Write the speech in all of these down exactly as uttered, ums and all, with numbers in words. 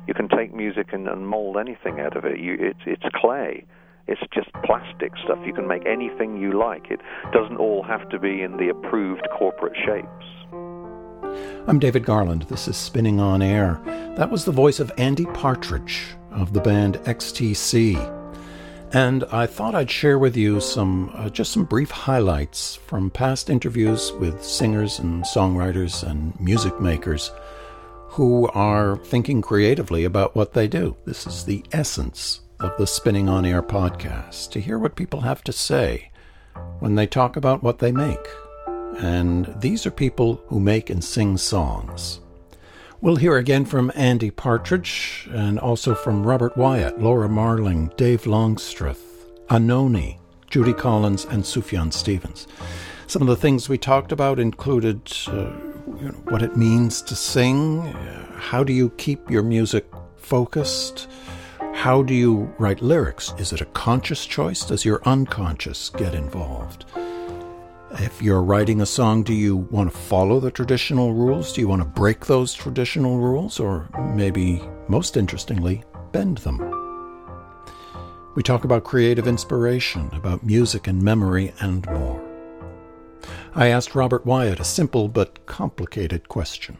You can take music and, and mold anything out of it. You, it's, it's clay. It's just plastic stuff. You can make anything you like. It doesn't all have to be in the approved corporate shapes. I'm David Garland. This is Spinning on Air. That was the voice of Andy Partridge of the band X T C. And I thought I'd share with you some, uh, just some brief highlights from past interviews with singers and songwriters and music makers who are thinking creatively about what they do. This is the essence of the Spinning on Air podcast, to hear what people have to say when they talk about what they make. And these are people who make and sing songs. We'll hear again from Andy Partridge and also from Robert Wyatt, Laura Marling, Dave Longstreth, Anoni, Judy Collins, and Sufjan Stevens. Some of the things we talked about included uh, you know, what it means to sing, uh, how do you keep your music focused, how do you write lyrics? Is it a conscious choice? Does your unconscious get involved? If you're writing a song, do you want to follow the traditional rules? Do you want to break those traditional rules? Or maybe, most interestingly, bend them? We talk about creative inspiration, about music and memory, and more. I asked Robert Wyatt a simple but complicated question.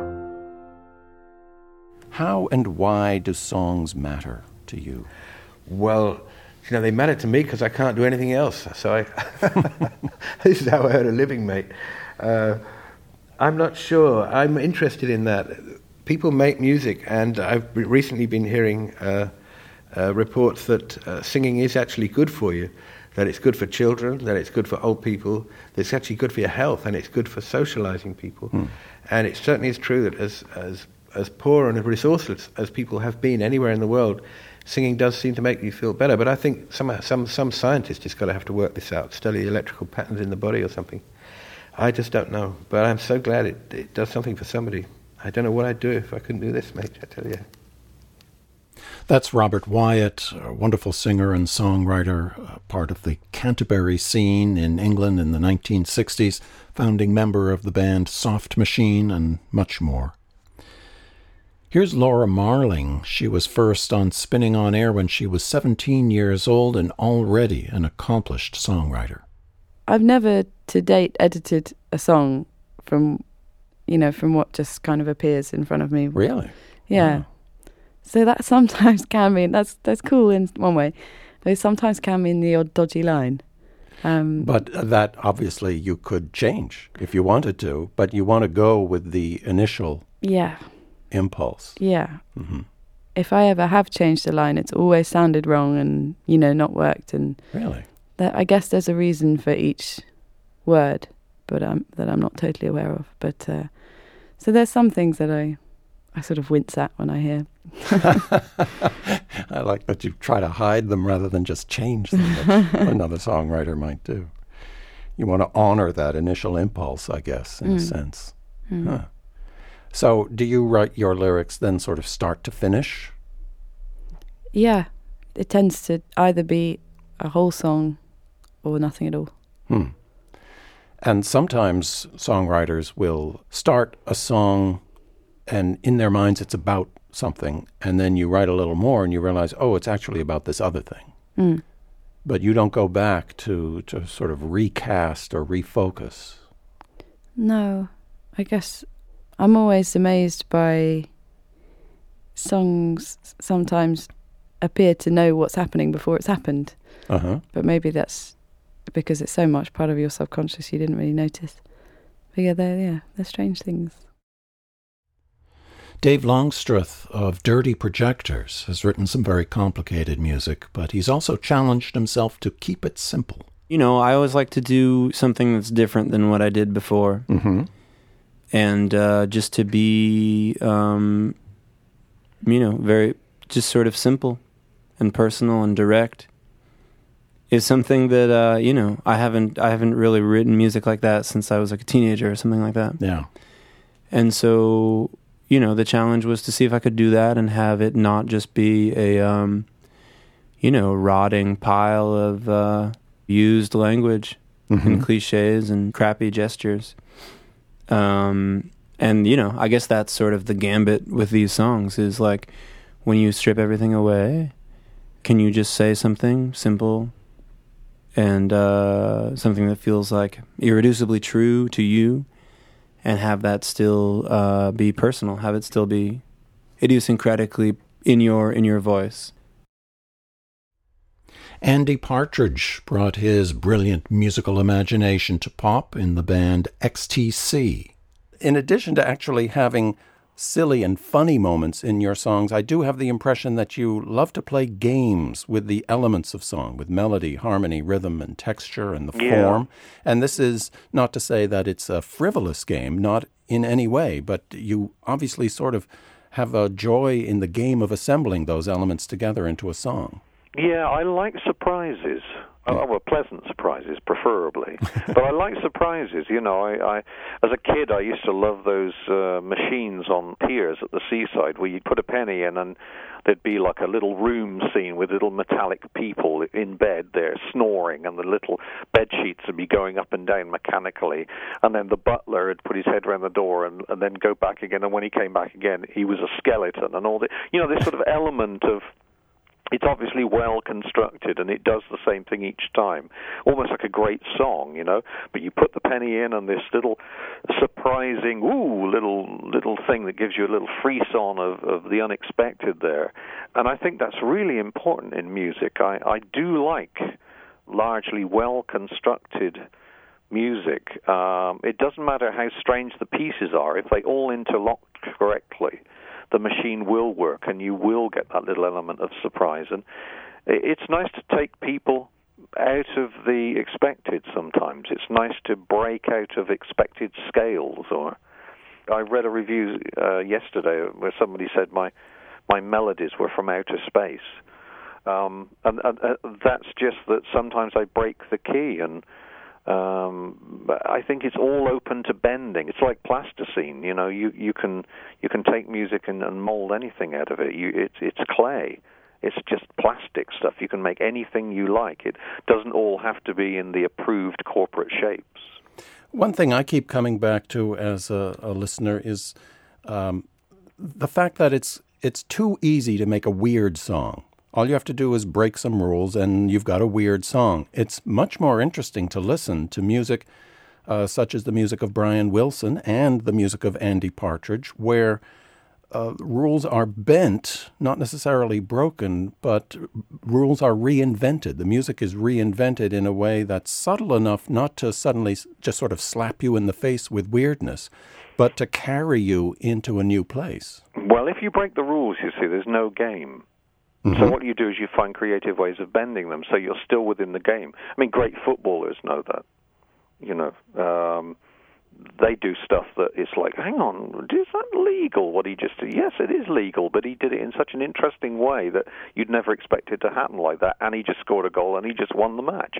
How and why do songs matter to you? Well, you know, they matter to me because I can't do anything else. So I this is how I earn a living, mate. Uh, I'm not sure. I'm interested in that. People make music, and I've recently been hearing uh, uh, reports that uh, singing is actually good for you, that it's good for children, that it's good for old people, that it's actually good for your health, and it's good for socializing people. Hmm. And it certainly is true that as, as, as poor and resourceless as people have been anywhere in the world, singing does seem to make you feel better, but I think some some some scientists just got to have to work this out, study electrical patterns in the body or something. I just don't know, but I'm so glad it, it does something for somebody. I don't know what I'd do if I couldn't do this, mate, I tell you. That's Robert Wyatt, a wonderful singer and songwriter, part of the Canterbury scene in England in the nineteen sixties, founding member of the band Soft Machine, and much more. Here's Laura Marling. She was first on Spinning on Air when she was seventeen years old and already an accomplished songwriter. I've never to date edited a song from, you know, from what just kind of appears in front of me. Really? Yeah. Wow. So that sometimes can mean, that's that's cool in one way, but it sometimes can mean the odd dodgy line. Um, but that obviously you could change if you wanted to, but you want to go with the initial yeah. impulse. Yeah. Mm-hmm. If I ever have changed a line, it's always sounded wrong and, you know, not worked. And really? That, I guess there's a reason for each word, but um, that I'm not totally aware of. But uh, so there's some things that I, I sort of wince at when I hear. I like that you try to hide them rather than just change them, which another songwriter might do. You want to honor that initial impulse, I guess, in mm. a sense. Mm. Huh. So do you write your lyrics then sort of start to finish? Yeah. It tends to either be a whole song or nothing at all. Hmm. And sometimes songwriters will start a song and in their minds it's about something, and then you write a little more and you realize, oh, it's actually about this other thing. Mm. But you don't go back to, to sort of recast or refocus. No. I guess I'm always amazed by songs sometimes appear to know what's happening before it's happened. Uh-huh. But maybe that's because it's so much part of your subconscious you didn't really notice. But yeah, they're, yeah, they're strange things. Dave Longstreth of Dirty Projectors has written some very complicated music, but he's also challenged himself to keep it simple. You know, I always like to do something that's different than what I did before. Mm-hmm. And uh, just to be, um, you know, very, just sort of simple and personal and direct is something that, uh, you know, I haven't, I haven't really written music like that since I was like a teenager or something like that. Yeah. And so, you know, the challenge was to see if I could do that and have it not just be a, um, you know, rotting pile of uh, used language mm-hmm. and cliches and crappy gestures. Um, And, you know, I guess that's sort of the gambit with these songs is like when you strip everything away, can you just say something simple and uh, something that feels like irreducibly true to you and have that still uh, be personal, have it still be idiosyncratically in your in your voice? Andy Partridge brought his brilliant musical imagination to pop in the band X T C. In addition to actually having silly and funny moments in your songs, I do have the impression that you love to play games with the elements of song, with melody, harmony, rhythm, and texture, and the yeah. form. And this is not to say that it's a frivolous game, not in any way, but you obviously sort of have a joy in the game of assembling those elements together into a song. Yeah, I like surprises. Oh, well, pleasant surprises, preferably. But I like surprises. You know, I, I, as a kid, I used to love those uh, machines on piers at the seaside where you'd put a penny in and there'd be like a little room scene with little metallic people in bed there snoring, and the little bed sheets would be going up and down mechanically. And then the butler would put his head around the door and, and then go back again. And when he came back again, he was a skeleton and all that. You know, this sort of element of, it's obviously well constructed, and it does the same thing each time, almost like a great song, you know. But you put the penny in, and this little surprising, ooh, little little thing that gives you a little frisson of, of the unexpected there. And I think that's really important in music. I, I do like largely well constructed music. Um, it doesn't matter how strange the pieces are; if they all interlock correctly, the machine will work, and you will get that little element of surprise. And it's nice to take people out of the expected sometimes. It's nice to break out of expected scales. Or I read a review uh, yesterday where somebody said my my melodies were from outer space. Um, and, and uh, that's just that sometimes I break the key, and Um, I think it's all open to bending. It's like plasticine, you know. You you can you can take music and, and mold anything out of it. You, it's it's clay. It's just plastic stuff. You can make anything you like. It doesn't all have to be in the approved corporate shapes. One thing I keep coming back to as a, a listener is um, the fact that it's it's too easy to make a weird song. All you have to do is break some rules and you've got a weird song. It's much more interesting to listen to music uh, such as the music of Brian Wilson and the music of Andy Partridge, where uh, rules are bent, not necessarily broken, but rules are reinvented. The music is reinvented in a way that's subtle enough not to suddenly just sort of slap you in the face with weirdness, but to carry you into a new place. Well, if you break the rules, you see, there's no game. Mm-hmm. So what you do is you find creative ways of bending them so you're still within the game. I mean, great footballers know that. You know, um, they do stuff that it's like, hang on, is that legal, what he just did? Yes, it is legal, but he did it in such an interesting way that you'd never expect it to happen like that, and he just scored a goal and he just won the match.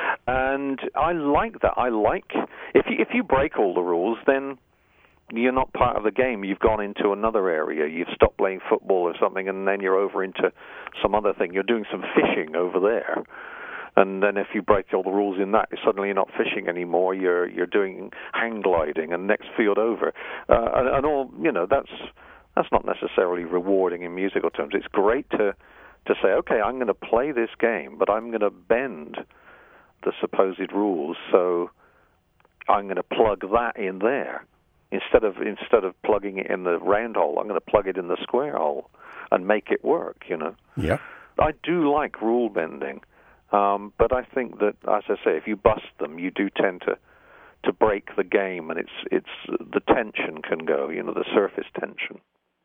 And I like that. I like, if you, if you break all the rules, then you're not part of the game. You've gone into another area. You've stopped playing football or something, and then you're over into some other thing. You're doing some fishing over there. And then if you break all the rules in that, suddenly you're not fishing anymore. You're you're doing hang gliding and next field over. Uh, and, and all, you know, that's that's not necessarily rewarding in musical terms. It's great to, to say, okay, I'm going to play this game, but I'm going to bend the supposed rules, so I'm going to plug that in there. Instead of instead of plugging it in the round hole, I'm going to plug it in the square hole and make it work, you know. Yeah. I do like rule bending, um, but I think that, as I say, if you bust them, you do tend to, to break the game, and it's it's the tension can go, you know, the surface tension.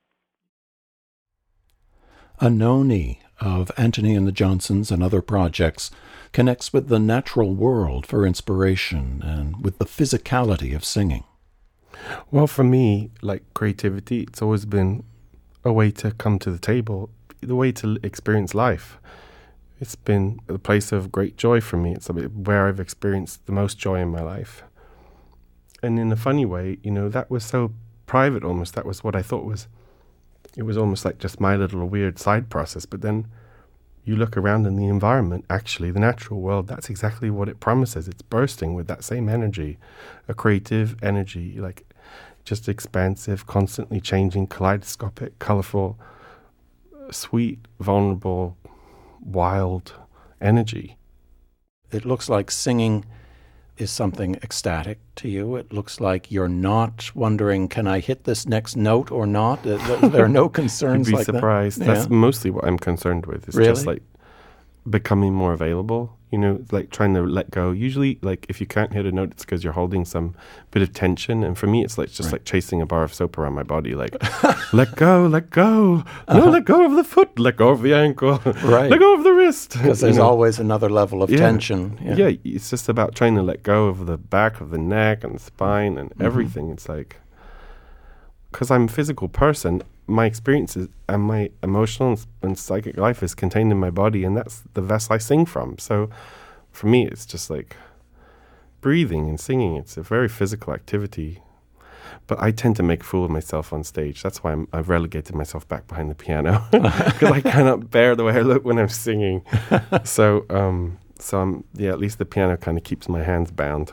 Anoni of Antony and the Johnsons and other projects connects with the natural world for inspiration and with the physicality of singing. Well, for me, like creativity, it's always been a way to come to the table, the way to experience life. It's been a place of great joy for me. It's where I've experienced the most joy in my life. And in a funny way, you know, that was so private almost. That was what I thought was, it was almost like just my little weird side process. But then you look around in the environment, actually, the natural world, that's exactly what it promises. It's bursting with that same energy, a creative energy, like just expansive, constantly changing, kaleidoscopic, colorful, sweet, vulnerable, wild energy. It looks like singing is something ecstatic to you. It looks like you're not wondering, can I hit this next note or not? There are no concerns You'd be like surprised. that. That's Yeah. mostly what I'm concerned with. It's Really? just like becoming more available, you know, like trying to let go. Usually, like if you can't hit a note, it's because you're holding some bit of tension. And for me, it's like just Right. like chasing a bar of soap around my body. Like, let go, let go. No, Uh-huh. let go of the foot. Let go of the ankle. Right. Let go of the wrist. Because You there's know? always another level of Yeah. tension. Yeah. It's just about trying to let go of the back of the neck and the spine and Mhm. everything. It's like, because I'm a physical person, my experiences and my emotional and, and psychic life is contained in my body, and that's the vessel I sing from. So for me, it's just like breathing and singing. It's a very physical activity. But I tend to make a fool of myself on stage. That's why I'm, I've relegated myself back behind the piano, because I cannot bear the way I look when I'm singing. So, um, so I'm, yeah, at least the piano kind of keeps my hands bound.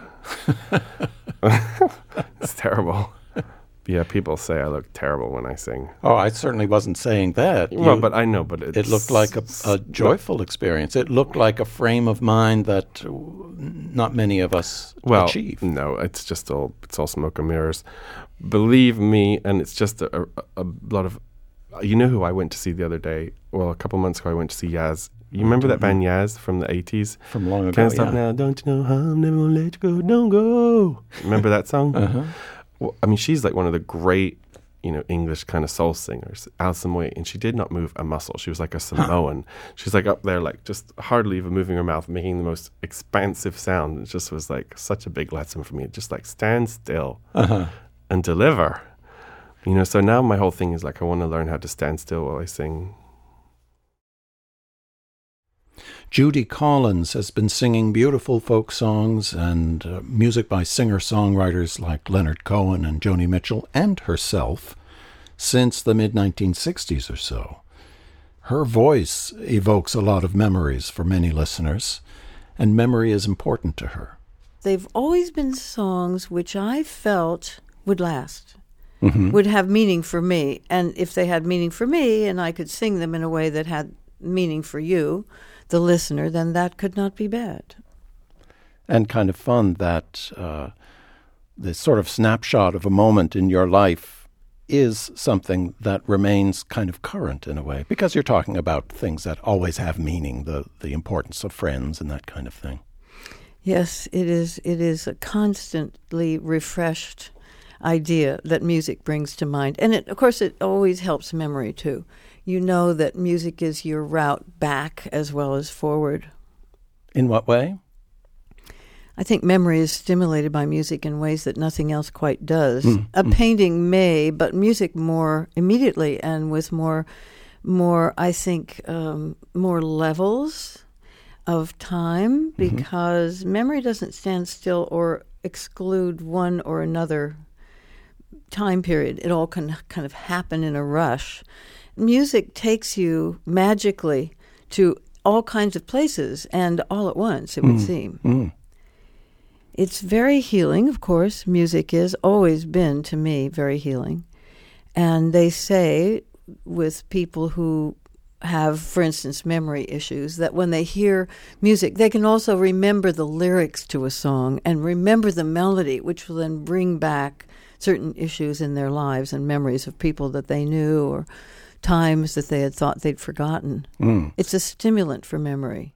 It's terrible. Yeah, people say I look terrible when I sing. Oh, I certainly wasn't saying that. Well, You- but I know, but it's, it looked like a, a joyful experience. It looked like a frame of mind that uh, not many of us well, achieve. no, it's just all it's all smoke and mirrors. Believe me, and it's just a, a, a lot of. You know who I went to see the other day? Well, a couple months ago, I went to see Yaz. You remember that band Yaz from the eighties? From long ago, Can't stop yeah. now, don't you know how I'm never gonna let you go, don't go. Remember that song? Uh-huh. Well, I mean, she's like one of the great, you know, English kind of soul singers, Alison Moyet, and she did not move a muscle. She was like a Samoan. She's like up there, like just hardly even moving her mouth, making the most expansive sound. It just was like such a big lesson for me. Just like stand still Uh-huh. and deliver. You know, so now my whole thing is like I want to learn how to stand still while I sing. Judy Collins has been singing beautiful folk songs and uh, music by singer-songwriters like Leonard Cohen and Joni Mitchell and herself since the mid nineteen sixties or so. Her voice evokes a lot of memories for many listeners, and memory is important to her. They've always been songs which I felt would last, Mm-hmm. would have meaning for me. And if they had meaning for me and I could sing them in a way that had meaning for you, the listener, then that could not be bad. And kind of fun that uh, this sort of snapshot of a moment in your life is something that remains kind of current in a way, because you're talking about things that always have meaning, the, the importance of friends and that kind of thing. Yes, it is. It is a constantly refreshed idea that music brings to mind. And it, of course, it always helps memory, too. You know that music is your route back as well as forward. In what way? I think memory is stimulated by music in ways that nothing else quite does. Mm, A mm. painting may, but music more immediately and with more, more I think, um, more levels of time, Mm-hmm. because memory doesn't stand still or exclude one or another time period. It all can kind of happen in a rush. Music takes you magically to all kinds of places and all at once, it would Mm. seem. Mm. It's very healing, of course. Music has always been, to me, very healing. And they say with people who have, for instance, memory issues, that when they hear music, they can also remember the lyrics to a song and remember the melody, which will then bring back certain issues in their lives and memories of people that they knew or times that they had thought they'd forgotten. Mm. It's a stimulant for memory.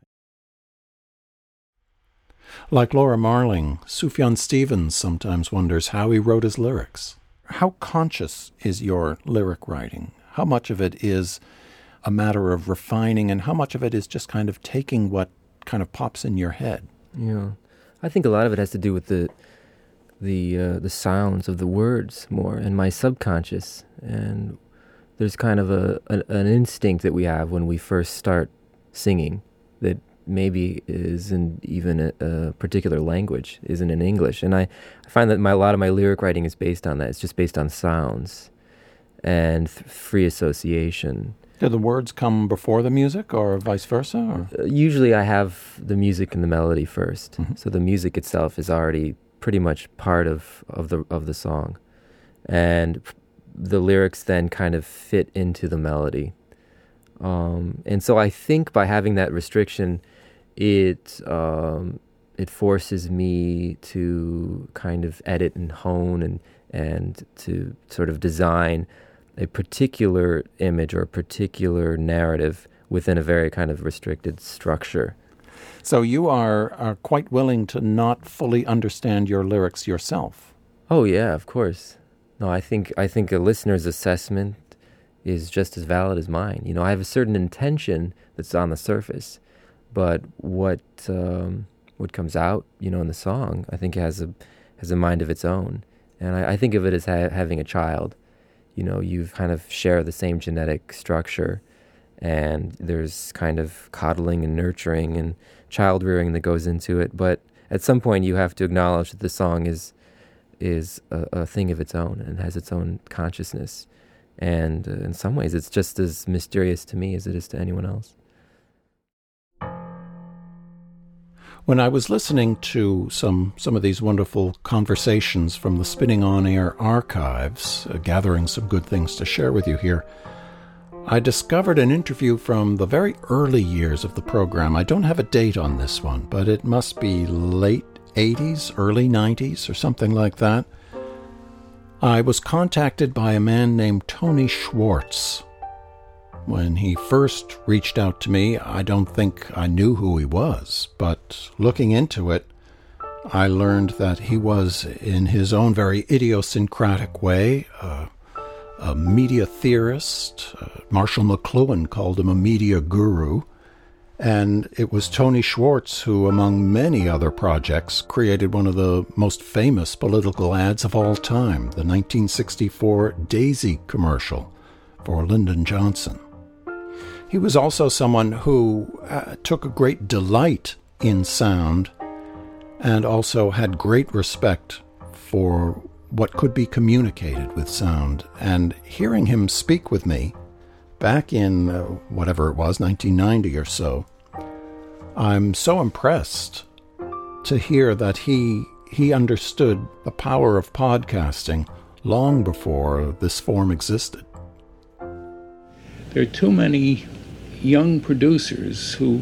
Like Laura Marling, Sufjan Stevens sometimes wonders how he wrote his lyrics. How conscious is your lyric writing? How much of it is a matter of refining, and how much of it is just kind of taking what kind of pops in your head? Yeah, I think a lot of it has to do with the the uh, the sounds of the words more and my subconscious. And there's kind of a, a an instinct that we have when we first start singing that maybe isn't even a, a particular language, isn't in English. And I, I find that my, a lot of my lyric writing is based on that. It's just based on sounds and th- free association. Do the words come before the music or vice versa? Or? Uh, usually I have the music and the melody first. Mm-hmm. So the music itself is already pretty much part of, of the of the song. and the lyrics then kind of fit into the melody. Um, and so I think by having that restriction, it um, it forces me to kind of edit and hone and and to sort of design a particular image or a particular narrative within a very kind of restricted structure. So you are, are quite willing to not fully understand your lyrics yourself? Oh yeah, of course. No, I think I think a listener's assessment is just as valid as mine. You know, I have a certain intention that's on the surface, but what um, what comes out, you know, in the song, I think has a has a mind of its own. And I, I think of it as ha- having a child. You know, you've kind of share the same genetic structure, and there's kind of coddling and nurturing and child rearing that goes into it. But at some point, you have to acknowledge that the song is is a, a thing of its own and has its own consciousness. And uh, in some ways, it's just as mysterious to me as it is to anyone else. When I was listening to some some of these wonderful conversations from the Spinning on Air archives, uh, gathering some good things to share with you here, I discovered an interview from the very early years of the program. I don't have a date on this one, but it must be late eighties, early nineties, or something like that. I was contacted by a man named Tony Schwartz. When he first reached out to me, I don't think I knew who he was, but looking into it, I learned that he was, in his own very idiosyncratic way, uh, a media theorist. Uh, Marshall McLuhan called him a media guru. And it was Tony Schwartz who, among many other projects, created one of the most famous political ads of all time, the nineteen sixty-four Daisy commercial for Lyndon Johnson. He was also someone who uh, took a great delight in sound and also had great respect for what could be communicated with sound. And hearing him speak with me back in uh, whatever it was, nineteen ninety or so, I'm so impressed to hear that he he understood the power of podcasting long before this form existed. There are too many young producers who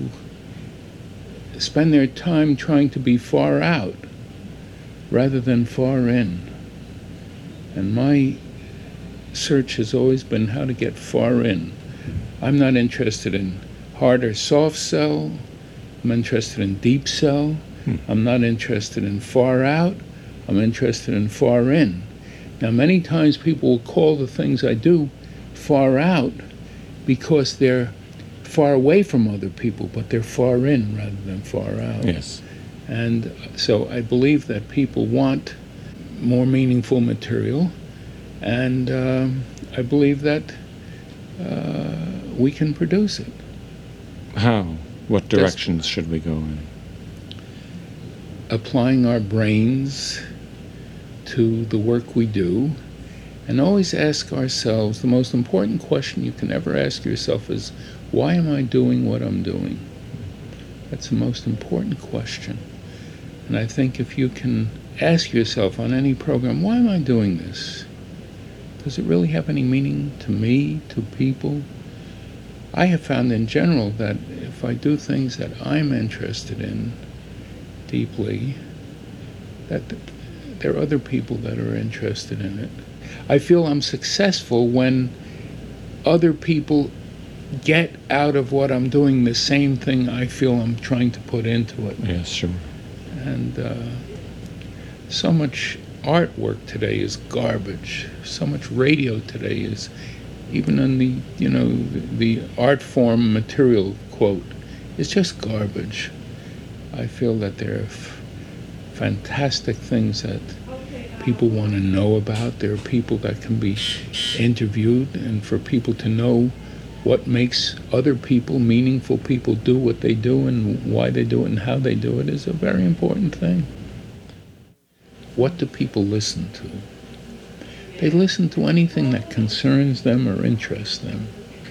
spend their time trying to be far out rather than far in. And my search has always been how to get far in. I'm not interested in hard or soft sell. I'm interested in deep sell. Hmm. I'm not interested in far out. I'm interested in far in. Now, many times people will call the things I do far out because they're far away from other people, but they're far in rather than far out. Yes. And so I believe that people want more meaningful material, and uh, I believe that uh, we can produce it. How? What directions Just should we go in? Applying our brains to the work we do, and always ask ourselves, the most important question you can ever ask yourself is, why am I doing what I'm doing? That's the most important question. And I think if you can ask yourself on any program, why am I doing this? Does it really have any meaning to me, to people? I have found in general that if I do things that I'm interested in deeply, that there are other people that are interested in it. I feel I'm successful when other people get out of what I'm doing the same thing I feel I'm trying to put into it. Yes, sure. And uh, so much artwork today is garbage. So much radio today is, even in the, you know, the, the art form material quote, is just garbage. I feel that there are f- fantastic things that people want to know about. There are people that can be interviewed, and for people to know what makes other people, meaningful people, do what they do and why they do it and how they do it is a very important thing. What do people listen to? They listen to anything that concerns them or interests them.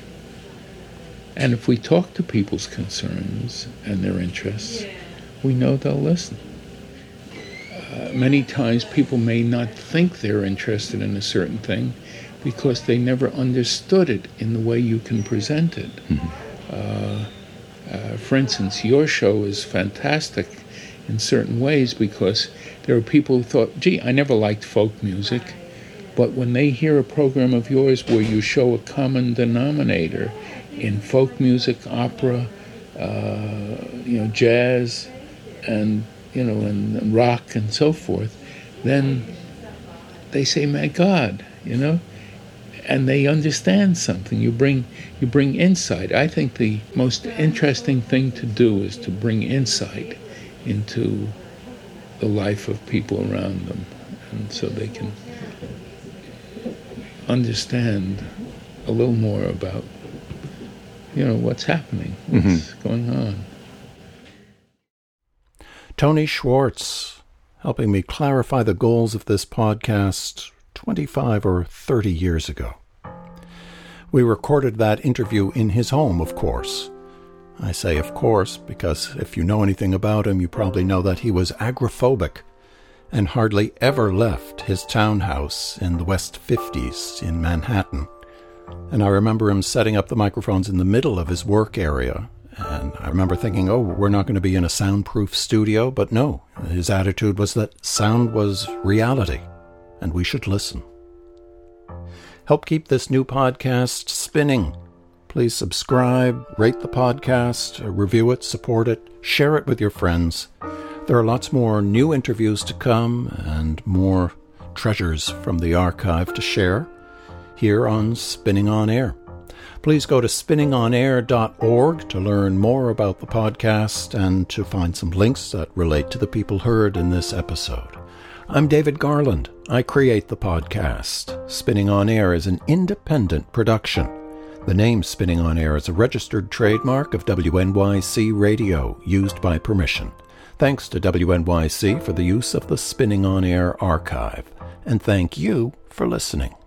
And if we talk to people's concerns and their interests, we know they'll listen. uh, many times people may not think they're interested in a certain thing because they never understood it in the way you can present it. Mm-hmm. Uh, uh, for instance, your show is fantastic in certain ways because there are people who thought, gee, I never liked folk music, but when they hear a program of yours where you show a common denominator in folk music, opera, uh, you know, jazz, and you know, and, and rock and so forth, then they say, my God, you know, and they understand something. You bring you bring insight. I think the most interesting thing to do is to bring insight into the life of people around them, and so they can understand a little more about, you know, what's happening, what's mm-hmm. going on. Tony Schwartz, helping me clarify the goals of this podcast twenty-five or thirty years ago. We recorded that interview in his home, of course. I say of course because if you know anything about him, you probably know that he was agoraphobic and hardly ever left his townhouse in the West fifties in Manhattan. And I remember him setting up the microphones in the middle of his work area. And I remember thinking, oh, we're not going to be in a soundproof studio. But no, his attitude was that sound was reality, and we should listen. Help keep this new podcast spinning. Please subscribe, rate the podcast, review it, support it, share it with your friends. There are lots more new interviews to come and more treasures from the archive to share here on Spinning on Air. Please go to spinning on air dot org to learn more about the podcast and to find some links that relate to the people heard in this episode. I'm David Garland. I create the podcast. Spinning on Air is an independent production. The name Spinning on Air is a registered trademark of W N Y C Radio, used by permission. Thanks to W N Y C for the use of the Spinning on Air archive. And thank you for listening.